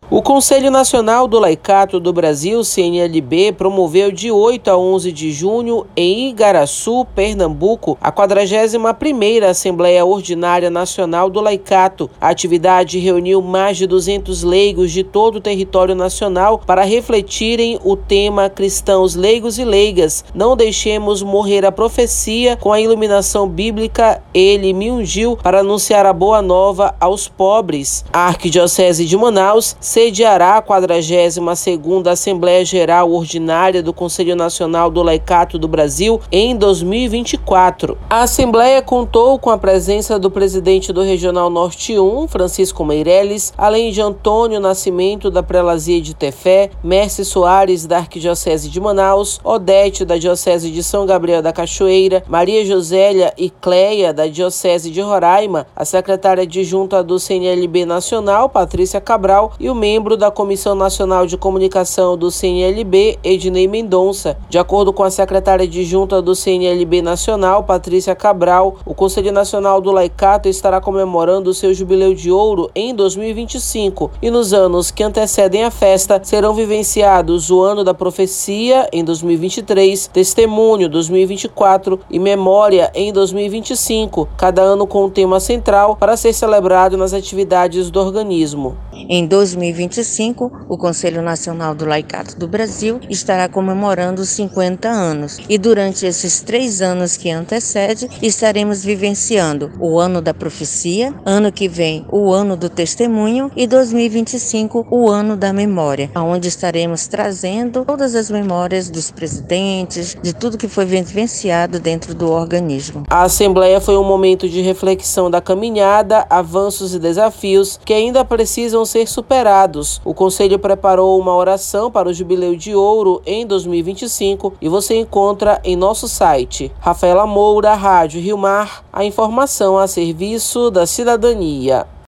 O Conselho Nacional do Laicato do Brasil, CNLB, promoveu de 8 a 11 de junho, em Igaraçu, Pernambuco, a 41ª Assembleia Ordinária Nacional do Laicato. A atividade reuniu mais de 200 leigos de todo o território nacional para refletirem o tema Cristãos leigos e leigas. Não deixemos morrer a profecia, com a iluminação bíblica, ele me ungiu para anunciar a boa nova aos pobres. A Arquidiocese de Manaus sediará a 42ª Assembleia Geral Ordinária do Conselho Nacional do Laicato do Brasil em 2024. A Assembleia contou com a presença do presidente do Regional Norte 1, Francisco Meireles, além de Antônio Nascimento, da Prelazia de Tefé, Merce Soares, da Arquidiocese de Manaus, Odete, da Diocese de São Gabriel da Cachoeira, Maria Josélia e Cleia, da Diocese de Roraima, a secretária adjunta do CNLB Nacional, Patrícia Cabral, e o membro da Comissão Nacional de Comunicação do CNLB, Ednei Mendonça. De acordo com a secretária adjunta do CNLB Nacional, Patrícia Cabral, o Conselho Nacional do Laicato estará comemorando o seu jubileu de ouro em 2025 e nos anos que antecedem a festa serão vivenciados o Ano da Profecia em 2023, Testemunho 2024 e Memória em 2025, cada ano com um tema central para ser celebrado nas atividades do organismo. Em 2025, o Conselho Nacional do Laicato do Brasil estará comemorando os 50 anos e durante esses 3 anos que antecedem, estaremos vivenciando o Ano da Profecia, ano que vem o Ano do Testemunho e 2025 o Ano da Memória, onde estaremos trazendo todas as memórias dos presidentes, de tudo que foi vivenciado dentro do organismo. A Assembleia foi um momento de reflexão da caminhada, avanços e desafios que ainda precisam ser superados. O Conselho preparou uma oração para o Jubileu de Ouro em 2025 e você encontra em nosso site. Rafaela Moura, Rádio Rio Mar, a informação a serviço da cidadania.